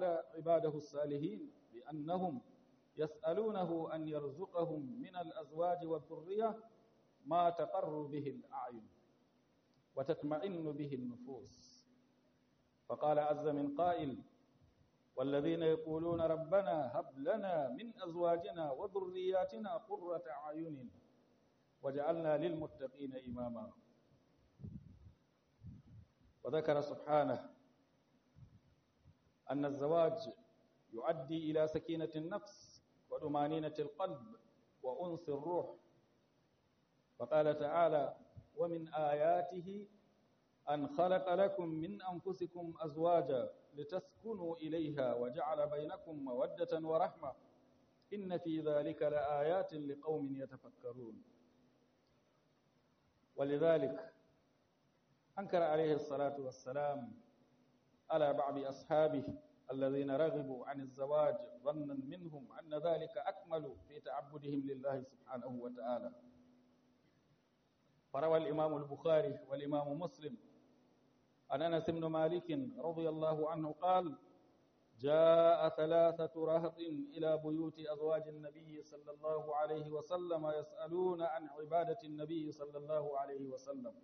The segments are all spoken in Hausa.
تعالى عباده الصالحين بأنهم يسألونه أن يرزقهم من الأزواج والذرية ما تقر به الأعين وتطمئن به النفوس. فقال عز من قائل: والذين يقولون ربنا هب لنا من أزواجنا وذرياتنا قرة أعين وجعلنا للمتقين إماما. وذكر سبحانه أن الزواج يؤدي إلى سكينة النفس وطمأنينة القلب وأنس الروح. فقال تعالى: ومن آياته أن خلق لكم من أنفسكم أزواجا لتسكنوا إليها وجعل بينكم مودة ورحمة إن في ذلك لآيات لقوم يتفكرون. ولذلك أنكر عليه الصلاة والسلام على بعض أصحابه الذين رغبوا عن الزواج ظنا منهم أن ذلك أكمل في تعبدهم لله سبحانه وتعالى. فروى الإمام البخاري والإمام مسلم عن أنس بن مالك رضي الله عنه قال: جاء 3 رهط إلى بيوت أزواج النبي صلى الله عليه وسلم يسألون عن عبادة النبي صلى الله عليه وسلم،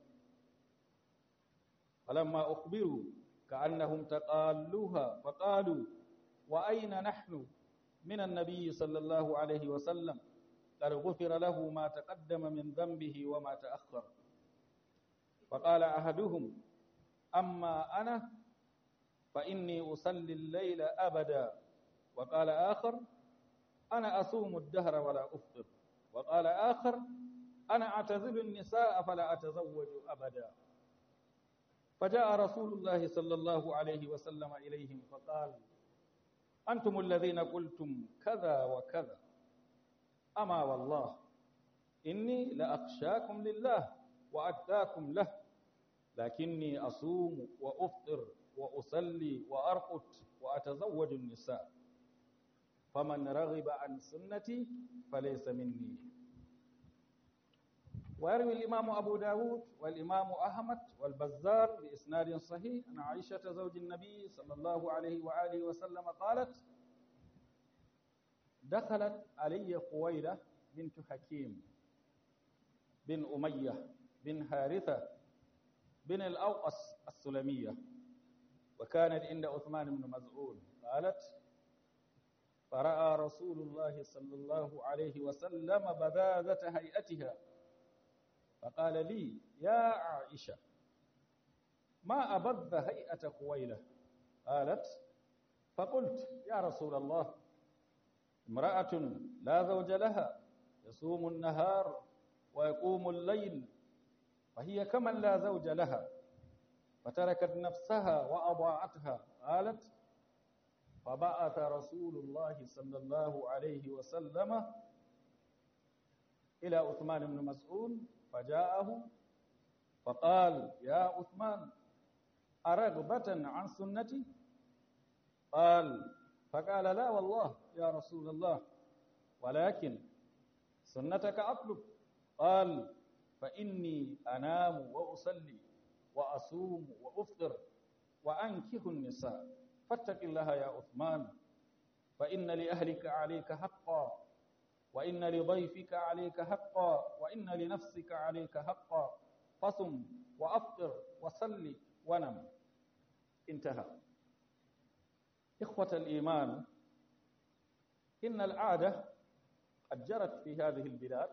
فلما أخبروا كأنهم تقالوها فقالوا: وأين نحن من النبي صلى الله عليه وسلم؟ قد غفر له ما تقدم من ذنبه وما تأخر. فقال أحدهم: أما أنا فإني أصلي الليل أبدا. وقال آخر: أنا أصوم الدهر ولا أفطر. وقال آخر: أنا أعتزل النساء فلا أتزوج أبدا. فجاء رسول الله صلى الله عليه وسلم إليهم فقال: أنتم الذين قلتم كذا وكذا، أما والله إني لأخشاكم لله وأتقاكم له، لكني أصوم وأفطر وأصلي وأرقد وأتزوج النساء، فمن رغب عن سنتي فليس مني. ويروي الإمام أبو داود والإمام أحمد والبزار بإسناد صحيح عن عائشة زوج النبي صلى الله عليه وآله وسلم قالت: دخلت علي خويلة بنت حكيم بن أمية بن حارثة بن الأوقس السلمية، وكانت عند عثمان بن مزعون. قالت: فرأى رسول الله صلى الله عليه وسلم بذاذة هيئتها فقال لي: يا عائشة، ما أبذ هيئة خويلة؟ قالت: فقلت: يا رسول الله، امرأة لا زوج لها يصوم النهار ويقوم الليل، فهي كمن لا زوج لها، فتركت نفسها وأضاعتها. قالت: فبعث رسول الله صلى الله عليه وسلم إلى عثمان بن مسعود فجاءه فقال: يا عثمان، أرغبة عن سنتي؟ فقال: لا والله يا رسول الله، ولكن سنتك أطلب. قال: فإني أنام وأصلي وأصوم وأفطر وأنكح النساء، فاتق الله يا عثمان، فإن لأهلك عليك حقا، وإن لضيفك عليك حقا، وإن لنفسك عليك حقا، فصم وأفطر وصلي ونم. انتهى. إخوة الإيمان، إن العادة قد جرت في هذه البلاد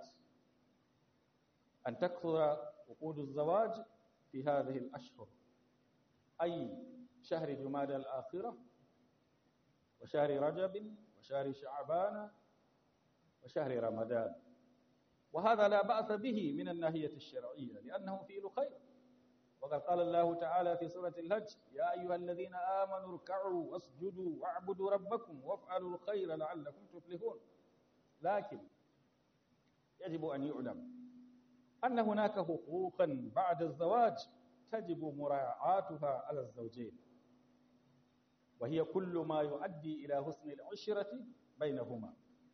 أن تكثر عقود الزواج في هذه الأشهر، أي شهر جمادى الآخرة وشهر رجب وشهر شعبان وشهر رمضان. وهذا لا بأس به من الناحية الشرعية لأنه فعل خير. وقد قال الله تعالى في سورة الحج: يا أيها الذين آمنوا اركعوا واسجدوا واعبدوا ربكم وافعلوا الخير لعلكم تفلحون. لكن يجب أن يعلم أن هناك حقوقا بعد الزواج تجب مراعاتها على الزوجين، وهي كل ما يؤدي إلى حسن العشرة بينهما.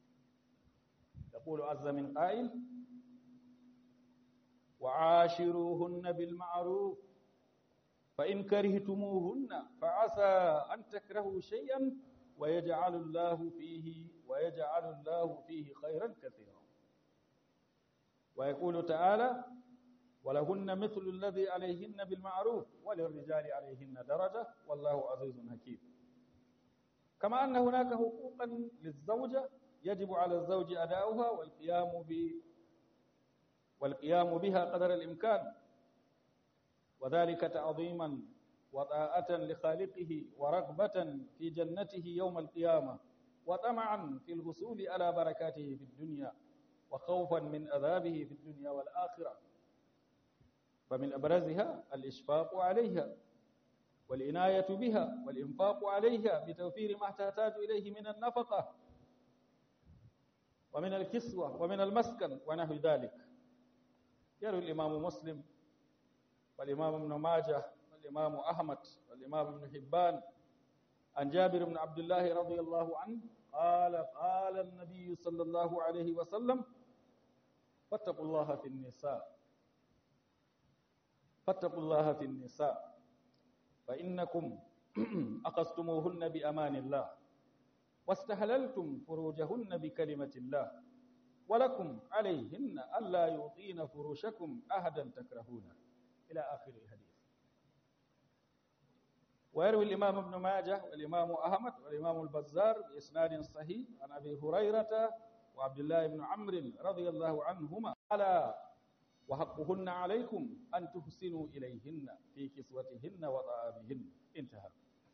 يقول عز من قائل: وعاشروهن بالمعروف فإن كرهتموهن فعسى أن تكرهوا شيئا ويجعل الله فيه خيرا كثيرا. ويقول تعالى: ولهن مثل الذي عليهن بالمعروف وللرجال عليهن درجة والله عزيز حكيم. كما أن هناك حقوقا للزوجة يجب على الزوج أداؤها والقيام بها قدر الإمكان، وذلك تعظيما وطاعة لخالقه ورغبة في جنته يوم القيامة وطمعا في الحصول على بركاته في الدنيا وخوفا من عذابه في الدنيا والآخرة. فمن أبرزها الإشفاق عليها والعناية بها والإنفاق عليها بتوفير ما تحتاج إليه من النفقة ومن الكسوة ومن المسكن ونحو ذلك. يروي الإمام مسلم والإمام ابن ماجه والإمام أحمد والإمام ابن حبان عن جابر بن عبد الله رضي الله عنه قال: قال النبي صلى الله عليه وسلم: فاتقوا الله في النساء فإنكم أخذتموهن بأمان الله واستحللتم فروجهن بكلمة الله ولكم عليهن ألا يعطين فروشكم أحدا تكرهونه إلى آخر الحديث. ويروي الإمام ابن ماجه والإمام أحمد والإمام البزار بإسناد صحيح عن أبي هريرة وعبد الله بن عمرو رضي الله عنهما: ألا وحقهن عليكم أن تحسنوا إليهن في كسوتهن وطعامهن. انتهى.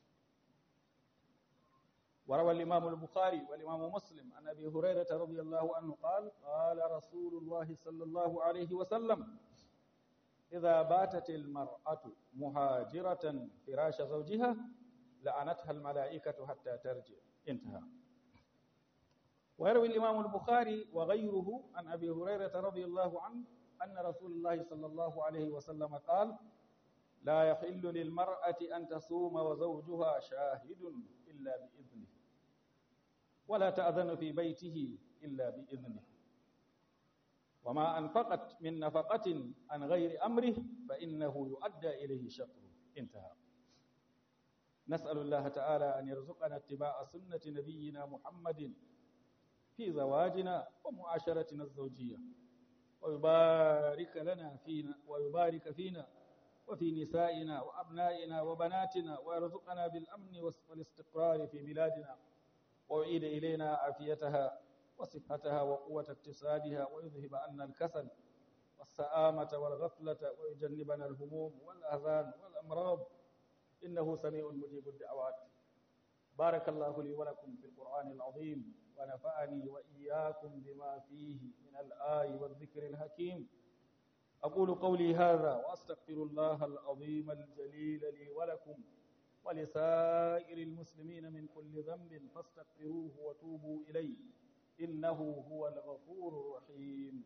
وروى الإمام البخاري والإمام مسلم عن أبي هريرة رضي الله عنه قال: قال رسول الله صلى الله عليه وسلم: إذا باتت المرأة مهاجرة فراش زوجها لعنتها الملائكة حتى ترجع. انتهى. ويروي الإمام البخاري وغيره عن أبي هريرة رضي الله عنه أن رسول الله صلى الله عليه وسلم قال: لا يحل للمرأة أن تصوم وزوجها شاهد إلا بإذنه ولا تأذن في بيته إلا بإذنه وما أنفقت من نفقة عن غير أمره فإنه يؤدى إليه شطره. انتهى. نسأل الله تعالى أن يرزقنا اتباع سنة نبينا محمد في زواجنا ومعاشرتنا الزوجية ويبارك فينا وفي نسائنا وأبنائنا وبناتنا ويرزقنا بالأمن والاستقرار في بلادنا ويعيد إلينا عافيتها وصحتها وقوة اقتصادها ويذهب عنا الكسل والسآمة والغفلة ويجنبنا الهموم والأحزان والأمراض إنه سميع مجيب الدعوات. بارك الله لي ولكم في القرآن العظيم ونفعني وإياكم بما فيه من الآي والذكر الحكيم. أقول قولي هذا وأستغفر الله العظيم الجليل لي ولكم ولسائر المسلمين من كل ذنب فاستغفروه وتوبوا إليه إنه هو الغفور الرحيم.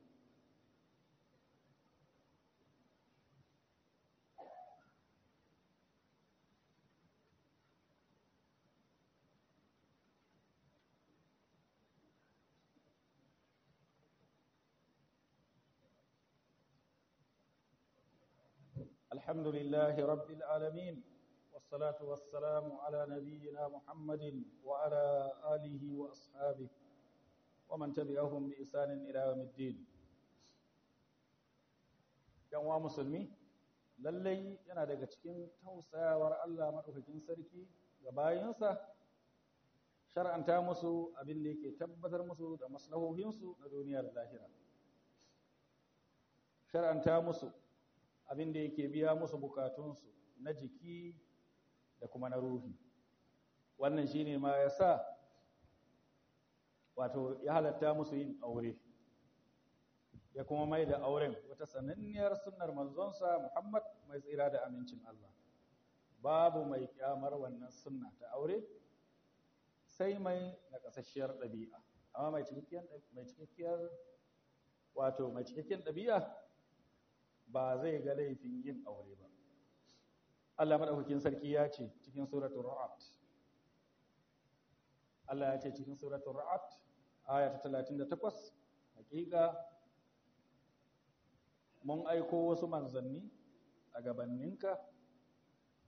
الحمد لله رب العالمين والصلاة والسلام على نبينا محمد وعلى آله وأصحابه ومن تبعهم بإحسان إلى يوم الدين. ‘Yan uwa musulmi, lallai yana daga cikin tausayawar Allah maɗaukakin sarki ga bayinsa shar'anta musu abin da yake tabbatar musu da maslahohinsu na duniya da lahira. Shar'anta musu abin da yake biya musu bukatunsu na jiki da kuma na ruhi. Wannan shine ma yasa wato ya halatta musu yin aure, ya kuma mai da auren wata sananniyar sunnar manzonsa Muhammad mai tsira da amincin Allah. Babu mai kyamar wannan sunna ta aure sai mai nakasasshiyar ɗabi'a, amma mai cikakken ɗabi'a ba zai ga laifin yin aure ba. Allah madaukakin sarki ya ce cikin suratul Ra'd, Allah ya ce cikin suratul Ra'd aya ta 38, hakika mun aiko wasu manzanni a gabaninka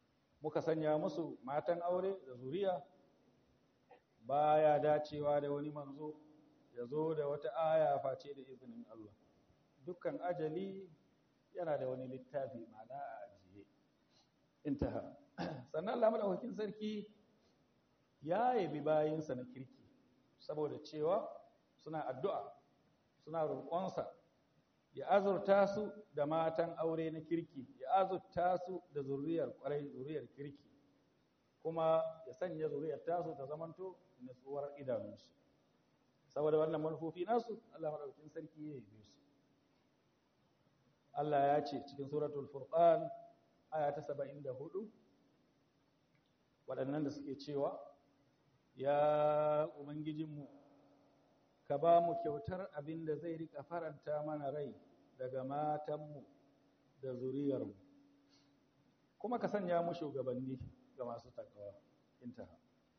muka sanya musu matan aure da zuriya, baya dacewa da wani manzo ya zo da wata aya face da izinin Allah. Dukkan ajali yana da wani littafi ma'ana a ajiye. Intaha. Sannan Allah madaukakin sarki ya yabi bayinsa na kirki saboda cewa suna addu'a, suna roƙonsa ya azurta su da matan aure na kirki, ya azurta su da zuriyar ƙwarai, zuriyar kirki, kuma ya sanya zuriyar tasu ta zamanto nutsuwar idanunsu. Saboda wannan manufofi nasu, Allah madaukakin sarki ya yabe su. Allah ya ce cikin suratul Furqan aya ta 74, waɗannan da suke cewa, ya Ubangijinmu, ka ba mu kyautar abin da zai rika faranta mana rai daga matanmu da zuriyarmu, kuma ka sanya mu shugabanni ga masu takawa. Intaha.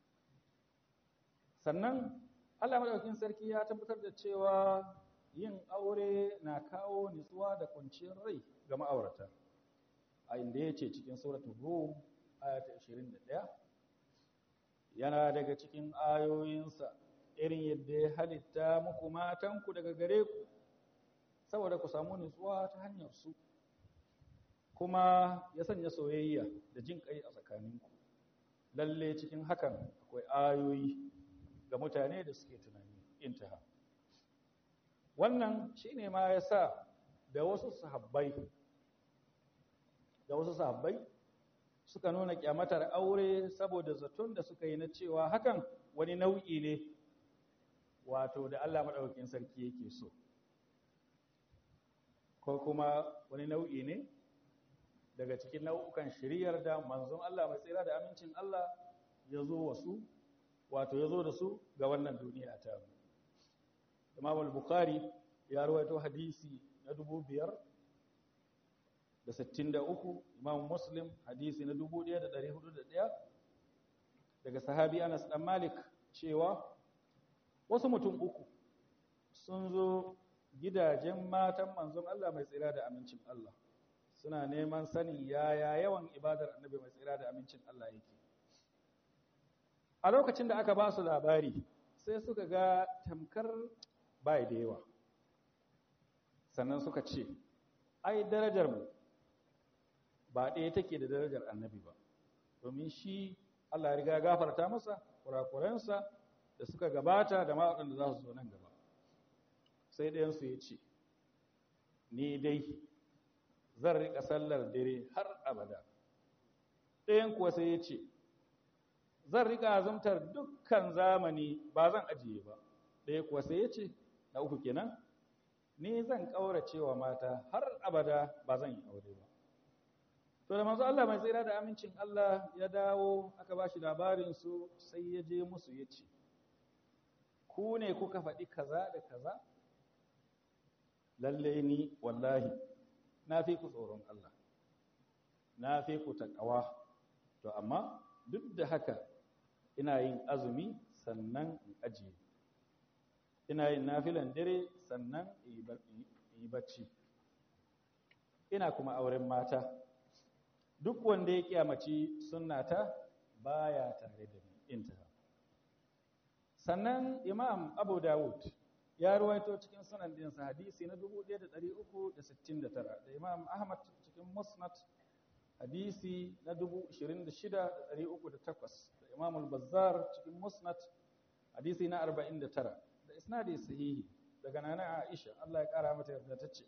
Sannan Allah madaukakin sarki ya tabbatar da cewa yin aure na kawo nutsuwa da kwanciyar rai ga ma'aurata, a inda ya ce cikin suratul Rum aya ta 21, yana daga cikin ayoyinsa irin yadda ya halitta muku matanku daga gare ku saboda ku samu nutsuwa ta hanyar su, kuma ya sanya soyayya da jin kai a tsakaninku. Lalle cikin hakan akwai ayoyi ga mutane da suke tunani. Intaha. Wannan shine ma yasa da wasu sahabbai suka nuna kyamatar aure saboda zaton da suka yi na cewa hakan wani nau'i ne wato da Allah madaukakin sarki yake so, ko kuma wani nau'i ne daga cikin nau'ukan shiriyar da manzon Allah mai tsira da amincin Allah ya zo da su ga wannan duniya ta mu. Imam al-Bukhari ya rawaito hadisi na 5,063, Imam Muslim hadisi na 1,401 daga sahabi Anas dan Malik cewa wasu mutum uku sun zo gidajen matan manzon Allah mai tsira da amincin Allah, suna neman sanin yaya yawan ibadar annabi mai tsira da amincin Allah yake. A lokacin da aka ba su labari sai suka ga tamkar bai da yawa, sannan suka ce, ai darajar mu ba ɗaya take da darajar annabi ba, domin shi Allah ya riga gafarta masa kurakuransa da suka gabata da ma waɗanda za su zo nan gaba. Sai ɗayansu ya ce, ni dai zan riƙa sallar dare har abada. Ɗayan kuwa sai ya ce, zan riƙa azumtar dukkan zamani ba zan ajiye ba. Ɗaya kuwa sai ya ce, na uku kenan, ni zan ƙaurace wa mata har abada ba zan yi aure ba. To da manzo Allah mai tsira da amincin Allah ya dawo aka ba shi labarinsu, sai ya je musu ya ce, ku ne kuka faɗi kaza da kaza? Lalle ni wallahi na fi ku tsoron Allah, na fi ku taƙawa, to amma duk da haka ina yin azumi sannan in ajiye, ina yin nafilan dare sannan in yi bacci, ina kuma auren mata. Duk wanda ya kyamaci sunnata baya tare da ni. Intaha. Sannan Imam Abu Dawud ya ruwaito cikin sunan dinsa hadisi na 1369, da Imam Ahmad cikin Musnad hadisi na 26308, da Imam al-Bazzar cikin Musnad hadisi na 49, da isnadi sahihi daga nana Aisha Allah ya kara mata yarda tace,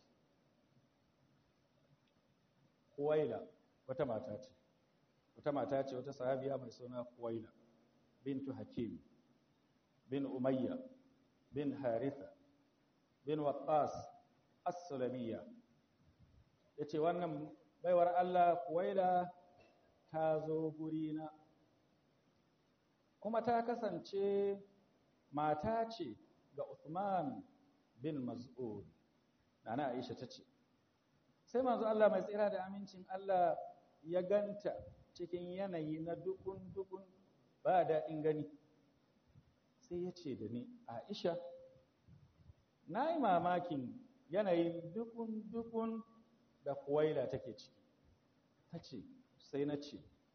Huwaila wata mata ce wata sahabiya mai suna Huwaila bintu Hakim bin Umayya bin Haritha bin Waqqas as-Sulamiyya. Yace wannan baiwar Allah Huwaila ta zo gurina, kuma ta kasance mata ce ga Uthman bin Mas'ud. Nana Aisha tace, sai manzo Allah mai tsira da amincin Allah ya ganta cikin yanayi na dukun ba daɗin gani, sai ya ce da ni, Aisha, na yi mamakin yanayin dukun da Huwaila take ciki. Ta ce, sai na ce,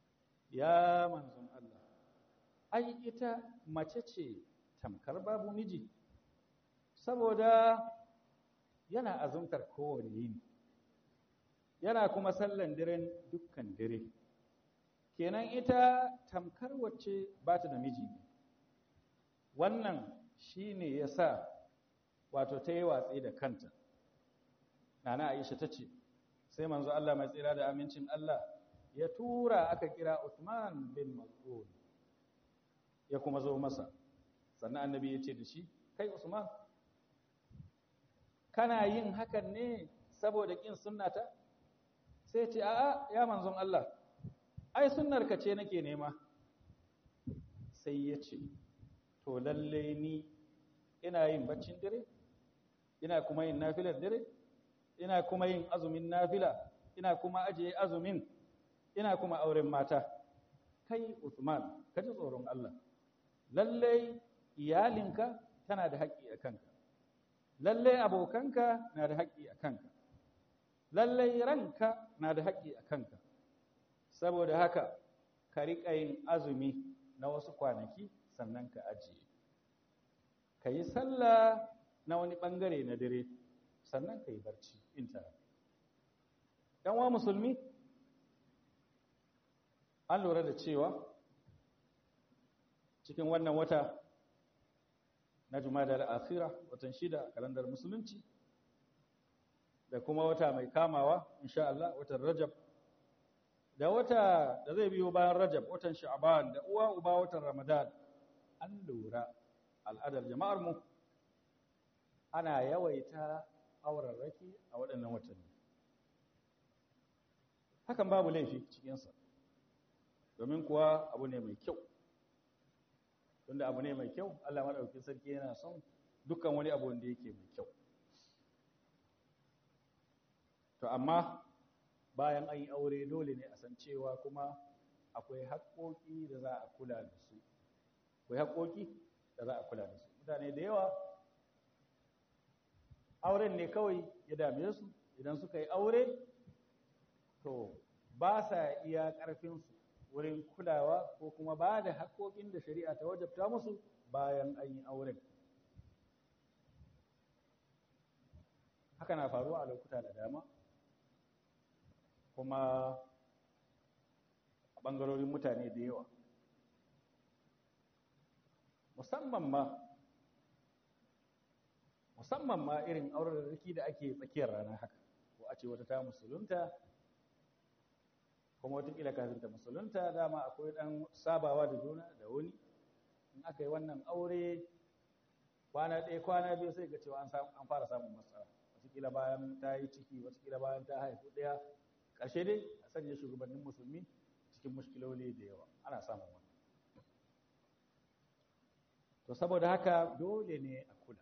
ya manzon Allah ai ita mace ce tamkar babu miji saboda yana azumtar kowane yini yana kuma sallan daren dukkan dare kenan ita tamkar wacce ba ta da miji ne wannan shine yasa wato ta yi watsi da kanta nana Aisha ta ce sai manzo Allah mai tsira da amincin Allah ya tura aka kira Uthman bin Mas'ud ya kuma zo masa sannan annabi ya ce da shi kai Usman kana yin hakan ne saboda kin sunnata sai ya ce a'a ya manzon Allah ai sunnarka ce nake nema sai ya ce to lalle ni ina yin baccin dare ina kuma yin nafilar dare ina kuma yin azumin nafila ina kuma ajiye azumin ina kuma auren mata kai Uthman ka ji tsoron Allah lalle iyalinka tana da haƙƙi a kanka lalle abokanka na da haƙƙi a kanka lalle ranka na da haƙƙi a kanka saboda haka ka riƙa yin azumi na wasu kwanaki sannan ka ajiye ka yi sallah na wani ɓangare na dare sannan ka yi barci inta ɗan wa musulmi an lura da cewa cikin wannan wata na Jumadal Akhira watan 6 kalandar musulunci da kuma wata mai kamawa insha Allah watan Rajab da wata da zai biyo bayan Rajab watan Sha'ban da uwa uba watan Ramadan an lura al'adar jama'ar mu ana yawaita aurarraki a waɗannan watanni hakan babu laifi cikin sa domin kuwa abu ne mai kyau tunda abu ne mai kyau Allah madaukakin sarki yana son dukkan wani abu wanda yake mai kyau to amma bayan an yi aure dole ne a san cewa kuma akwai haƙoƙi da za a kula da su akwai haƙoƙi da za a kula da su mutane da yawa auren ne kawai ya dame su idan suka yi aure to ba sa iya ƙarfinsu wurin kulawa ko kuma ba da haƙoƙin da shari'a ta wajabta musu bayan an yi auren haka na faruwa a lokuta da dama kuma a ɓangarorin mutane da yawa musamman ma irin aurarraki da ake tsakiyar rana haka ko a ce wata ta musulunta kuma watakila kafin ta musulunta dama akwai ɗan sabawa da juna da wani in aka yi wannan aure kwana ɗaya kwana biyu sai ga cewa an fara samun matsala watakila bayan ta yi ciki watakila bayan ta haifu ɗaya ƙarshe dai a sanya shugabannin musulmi cikin mushkiloli da yawa ana samun wannan to saboda haka dole ne a kula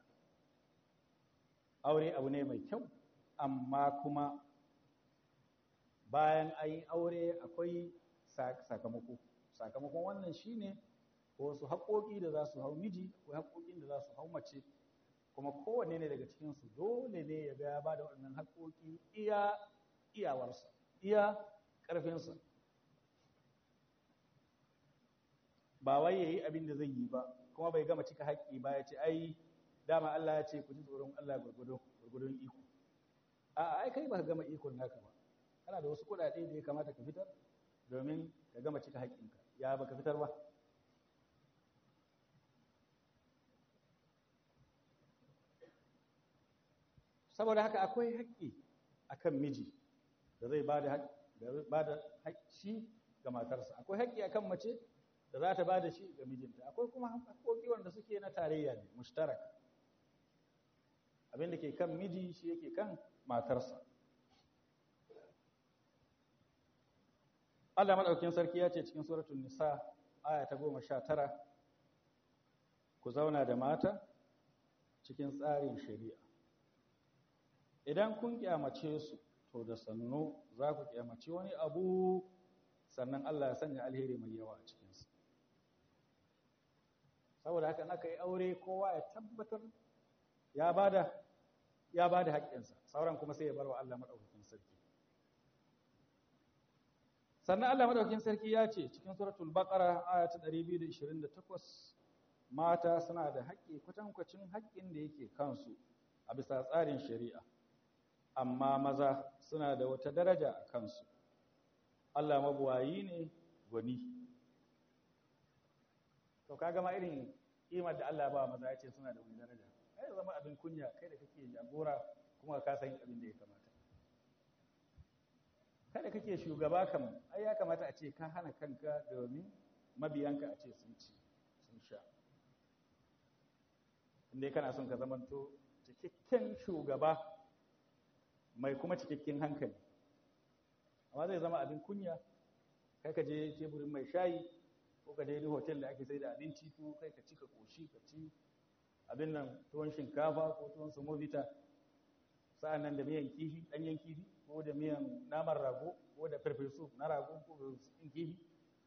aure abu ne mai kyau amma kuma bayan an yi aure akwai sakamakon wannan shine wasu haƙoƙi da za su hau miji ko haƙoƙin da za su hau mace kuma kowanne ne daga cikinsu dole ne ya ga ya ba da waɗannan haƙoƙi iya iyawarsa iya ƙarfinsa ba wai ya yi abin da zai yi ba kuma bai gama cika haƙƙi ba ya ce ai dama Allah ya ce ku ji tsoron Allah gurgudun iko a'a ai kai ba ka gama ikon naka ba kana da wasu kuɗaɗe da ya kamata ka fitar domin ka gama cika haƙƙinka ya baka fitar ba saboda haka akwai haƙƙi akan miji da zai bada haƙƙi ga matarsa akwai haƙƙi akan mace da za ta bada shi ga mijinta akwai kuma haƙƙoƙi wanda suke na tarayya ne mushtaraka abin da ke kan miji shi yake kan matarsa Allah madaukakin sarki ya ce cikin suratul nisa aya ta 19 ku zauna da mata cikin tsarin shari'a idan kun kyamace su to da sannu za ku kyamace wani abu sannan Allah ya sanya alheri mai yawa a cikinsa saboda haka aka yi aure kowa ya tabbatar ya bada haƙƙinsa sauran kuma sai ya bar wa Allah madaukakin sarki sannan Allah madaukakin sarki ya ce cikin suratul baqara aya ta 228 mata suna da haƙƙi kwatankwacin haƙƙin da yake kansu a bisa tsarin shari'a, amma maza suna da wata daraja a kansu. Allah mabuwayi ne gwani. To kaga ma irin kimar da Allah ba maza ya ce suna da wani daraja. Kai zama abin kunya kai da kake jagora kuma ka san abin da ya kamata. Kada kake shugaba kam ai ya kamata a ce ka hana kanka domin mabiyanka a ce sun ci sun sha. Indai kana son ka zamanto cikakken shugaba mai kuma cikakken hankali. Amma zai zama abin kunya kai ka je teburin mai shayi ko ka je hotel da ake sai da abinci ko kai ka ci ka koshi ka ci abin nan tuwon shinkafa ko tuwon semovita, sa'an nan da miyan kifi ɗanyen kifi ko da miyan naman rago ko da farfesu na rago ko da kifi,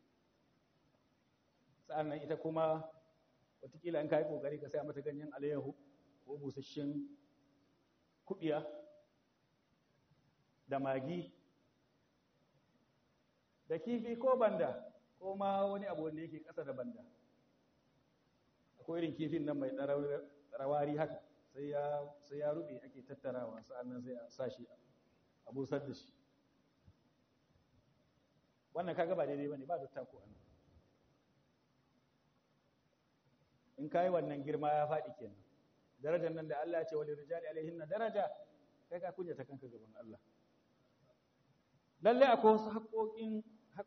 sa'an nan ita kuma watakila in ka yi ƙoƙari ka saya mata ganyen alayyahu ko busasshen kuɓiya da magi da kifi ko banda ko ma wani abu wanda yake ƙasa da banda. Akwai irin kifin nan mai rawari haka sai ya rube ake tattarawa, sa'annan sai a sa shi a busar da shi. Wannan kaga ba daidai bane, ba dotta ko anan. In kai wannan girma ya faɗi kenan. Darajar nan da Allah ya ce wal rijali alaihinna daraja, kai ka kunyata kanka gaban Allah. Lalle akwai wasu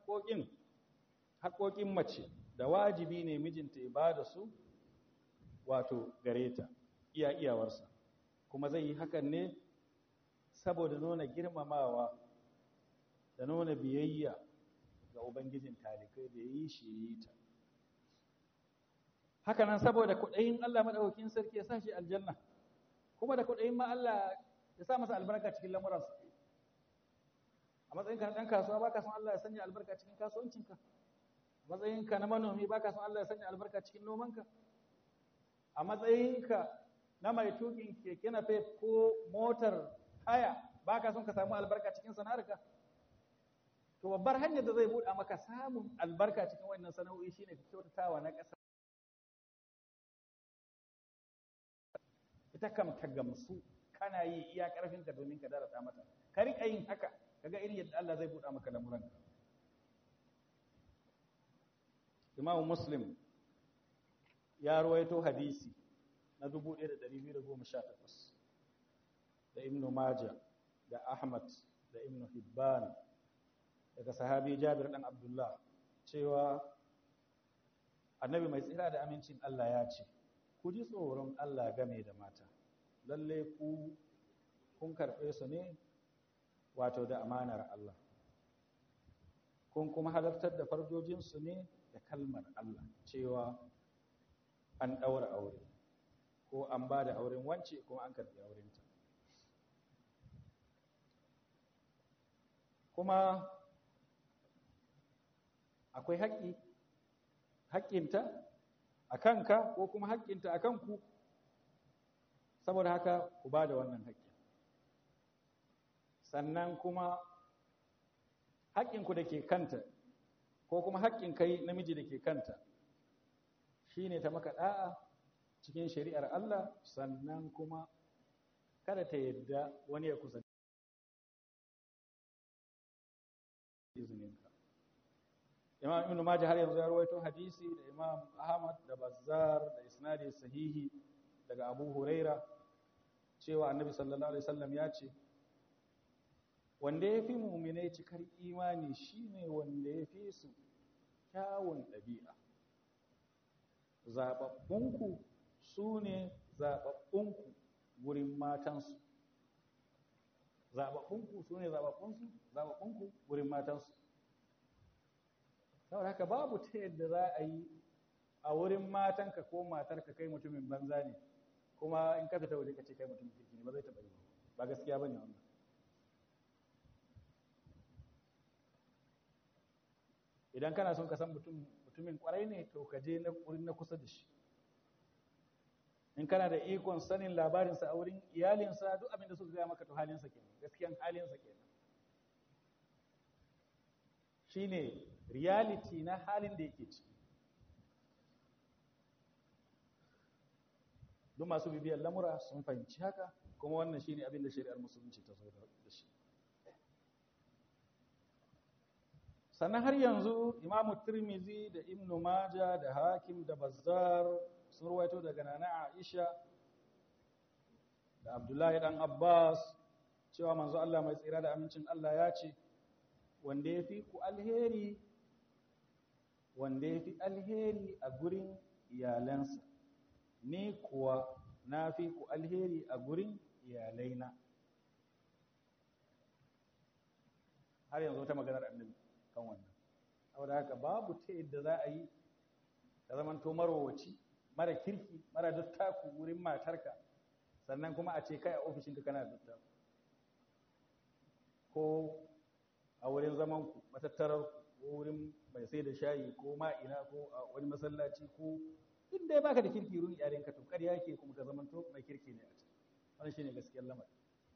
haƙoƙin mace da wajibi ne mijinta ya ba da su wato gare ta iyawarsa, kuma zai yi hakan ne saboda nuna girmamawa da nuna biyayya ga ubangijin talikai da yi shi yi ta. Haka nan saboda kuɗayin Allah madaukakin sarki ya sa shi aljanna, kuma da kuɗayin ma Allah ya sa masa albarka cikin lamuransa. A matsayinka na ɗan kasuwa baka son Allah ya sanya albarka cikin kasuwancinka. A matsayinka na manomi baka son Allah ya sanya albarka cikin nomanka. A matsayinka na mai tukin keke napep ko motar haya baka son ka samu albarka cikin sana'arka. To babbar hanyar da zai buɗa maka samun albarka cikin wannan sana'o'i shine ka kyautatawa na ƙasa. Ita kam ta gamsu kana yi iya ƙarfinka domin ka darata mata. Ka riƙa yin haka kaga irin yadda Allah zai buɗa maka lamuranka. Imam Muslim ya ruwaito hadisi na 1218 da Ibn Majah da Ahmad da Ibn Hibban daga sahabi Jabir dan Abdullah cewa Annabi mai tsira da amincin Allah ya ce, ku ji tsoron Allah game da mata, lalle ku kun karɓe su ne wato da amanar Allah, kun kuma halartar da farjojinsu ne da kalmar Allah cewa an ɗaura aure ko an ba da auren wance kuma an karɓi aurenta. Kuma akwai haƙƙinta a kanka ko kuma haƙƙinta a kanku, saboda haka ku ba da wannan haƙƙi. Sannan kuma haƙƙinku da ke kanta ko kuma haƙƙin kai namiji da ke kanta shi ne ta maka ɗa'a cikin shari'ar Allah, sannan kuma kada ta yadda wani ya kusa izininka. Imam Ibn Majah har yanzu ya rawaito hadisi da Imam Ahmad da Bazzar da isnadi sahihi daga Abu Huraira cewa Annabi sallallahu alaihi wasallam ya ce, wanda ya fi muminai cikar imani shine wanda ya fi su kyawun ɗabi'a. Zaɓaɓɓunku su ne zaɓaɓɓunku wurin matansu. Zaɓaɓɓunku su ne zaɓaɓɓunku wurin matansu. Saboda haka babu ta yadda za a yi a wurin matanka ko matarka kai mutumin banza ne, kuma in ka fita waje ka ce kai mutumin kirki ne, ba zai taɓa yi ba gaskiya ba ne wannan. Idan kana son ka san mutumin kwarai ne, to ka je wurin na kusa da shi. In kana da ikon sanin labarinsa a wurin iyalinsa, duk abin da suka gaya maka to halinsa kenan, gaskiyan halinsa kenan. shine reality na halin da yake ciki. duk masu bibiyar lamura sun fahimci haka, kuma wannan shine abin da shari'ar musulunci ta zo da shi. sannan har yanzu Imam Tirmidhi da Ibn Majah da Hakim da Bazzar sun ruwaito daga Nana Aisha da Abdullahi dan Abbas cewa manzo Allah mai tsira da amincin Allah ya ce wanda yafi ku alheri a gurin iyalansa, ni kuwa na fi ku alheri a gurin iyalaina. har yanzu ta maganar annabi kan wannan. saboda haka babu ta yadda za a yi ka zamanto marowaci, mara kirki, mara dattaku wurin matarka, sannan kuma a ce kai a ofishinka kana dattaku, ko a wurin zamanku, matattararku, ko wurin mai sai da shayi, ko ma'ina, ko a wani masallaci, ko inda ya baka da kirki wurin yarenka, to ƙarya yake kuma ka zamanto mai kirki ne a ciki. wannan shine gaskiyar lamari.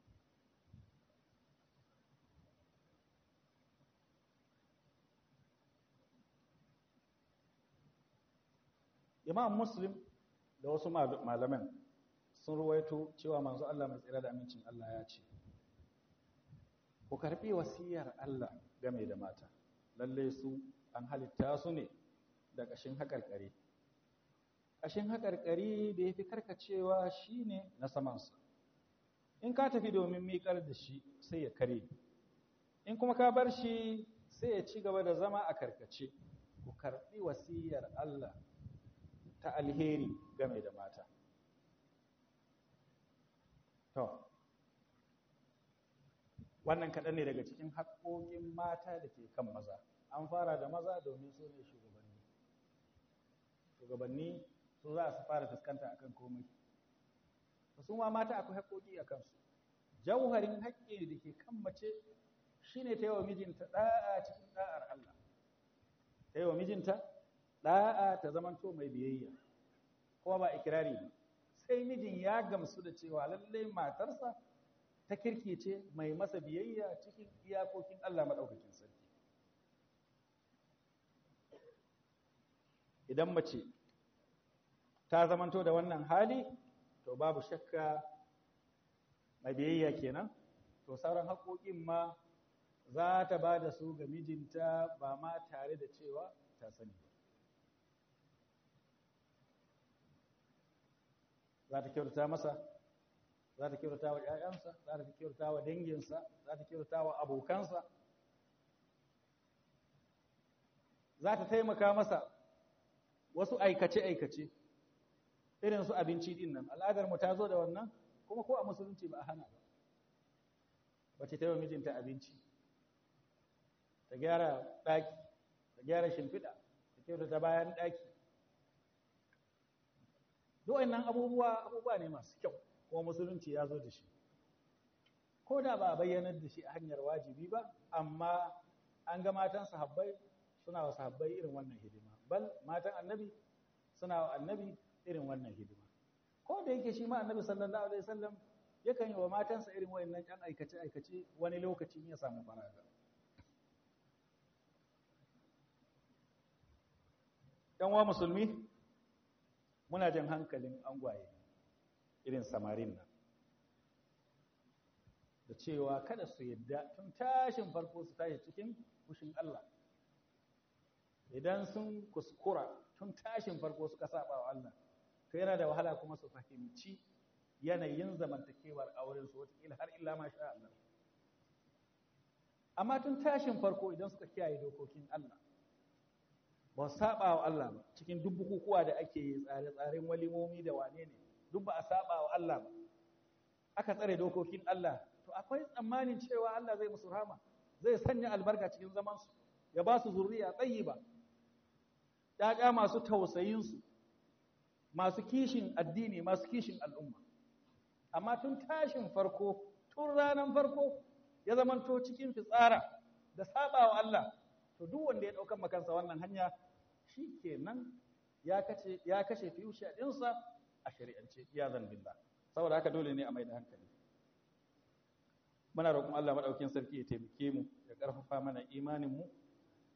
Imam Muslim da wasu malaman sun ruwaito cewa manzo Allah mai tsira da amincin Allah ya ce ku karbi wasiyar Allah game da mata, lalle su an halitta su ne da kashin hakarkari. kashin hakarkari da yafi karkacewa shine na samansa. in ka tafi domin miƙar da shi sai ya kare, in kuma ka bar shi sai ya ci gaba da zama a karkace. ku karbi wasiyar Allah ta alheri game da mata. To, wannan kaɗan ne daga cikin haƙoƙin mata da ke kan maza. An fara da maza domin su ne shugabanni. Shugabanni su za su fara fuskanta akan komai. Su ma mata akwai haƙoƙi a kansu. Jauharin haƙƙi da ke kan mace shine ta yi wa mijinta ɗa'a cikin ɗa'ar Allah. Ta yi wa mijinta ɗa'a, ta zamanto mai biyayya, kuma ba ikirari ba, sai mijin ya gamsu da cewa lallai matarsa ta kirki ce mai masa biyayya cikin iyakokin Allah maɗaukakin sarki. Idan mace ta zamanto da wannan hali, to babu shakka mai biyayya kenan, to sauran haƙoƙin ma za ta ba da su ga mijinta ba ma tare da cewa ta sani ba. za ta kyautata masa, za ta kyautata wa ‘ya'yansa, za ta kyautata wa danginsa, za ta kyautata wa abokansa, za ta taimaka masa wasu aikace-aikace irin su abinci din nan. Al'adarmu ta zo da wannan, kuma ko a musulunci ba a hana ba. Bace ta yi wa mijinta abinci, ta gyara ɗaki, ta gyara shimfiɗa, ta kyautata bayan ɗaki. Duk wannan abubuwa ne masu kyau, kuma musulunci ya zo da shi. Ko da ba a bayyanar da shi a hanyar wajibi ba, amma an ga matan sahabbai suna wa sahabbai irin wannan hidima. Bal matan annabi suna wa annabi irin wannan hidima. Ko da yake shi ma annabi sallallahu alaihi wasallam yakan yi wa matansa irin wayannan ɗan aikace-aikace wani lokaci ya samu faraga. ‘Yan wa musulmi, muna jan hankalin angwaye irin samarin nan da cewa kada su yadda tun tashin farko su tashi cikin fushin Allah. Idan sun kuskura tun tashin farko suka saba wa Allah, to yana da wahala kuma su fahimci yanayin zamantakewar auren su, wataƙila har illa ma sha Allah. Amma tun tashin farko idan suka kiyaye dokokin Allah, ba su saba wa Allah ba, cikin duk bukukuwa da ake yi, tsare-tsaren walimomi da wane ne, duk ba a saba wa Allah ba, aka tsare dokokin Allah, to akwai tsammanin cewa Allah zai musu rahama, zai sanya albarka cikin zamansu, ya ba su zuriya tayyiba, ƴaƴa masu tausayinsu, masu kishin addini, masu kishin al'umma. Amma tun tashin farko, tun ranar farko, ya zamanto cikin fitsara da saba wa Allah, to duk wanda ya ɗaukan makansa wannan hanya shi kenan ya kashe fiyusha ɗinsa a shari'ance, ya zambilla. Saboda haka dole ne a mai da hankali. Muna roƙon Allah maɗaukin sarki ya taimake mu, ya ƙarfafa mana imaninmu,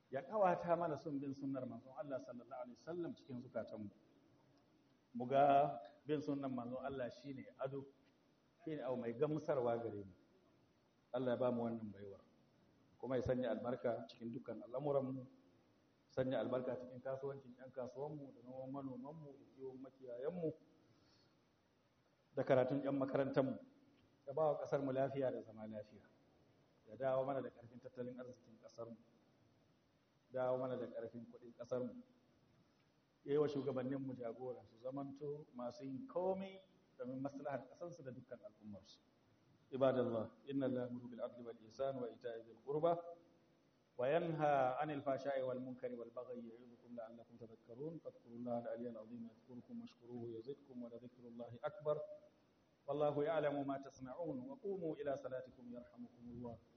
ya kawata mana sun bin sunnar manzon Allah sallallahu alaihi wasallam cikin zukatanmu mu ga bin sunnar manzon Allah shine ado shine abu mai gamsarwa gare mu Allah ya ba mu wannan baiwar kuma ya sanya albarka cikin dukkan al'amuranmu sanya albarka cikin kasuwancin ƴan kasuwanmu da noman manomanmu da kiwon makiyayanmu da karatun ƴan makarantarmu ya ba wa ƙasarmu lafiya da zama lafiya ya dawo mana da ƙarfin tattalin arzikin ƙasarmu dawo mana da ƙarfin kuɗin ƙasarmu ya yi wa shugabanninmu jagora su zamanto masu yin komai domin maslahar ƙasarsu da dukkan al'ummarsu ibadallah inna allaha ya'muru bil adli wal ihsani wa ita'i dhil qurba wa yanha 'anil fahsha'i wal munkari wal baghi ya'idukum la'allakum tadhakkarun fadhkurullaha al-'aliyyal 'azim yadhkurukum washkuruhu yazidkum wa ladhikrullahi akbar wallahu ya'lamu ma tasna'un wa qumu ila salatikum yarhamukumullah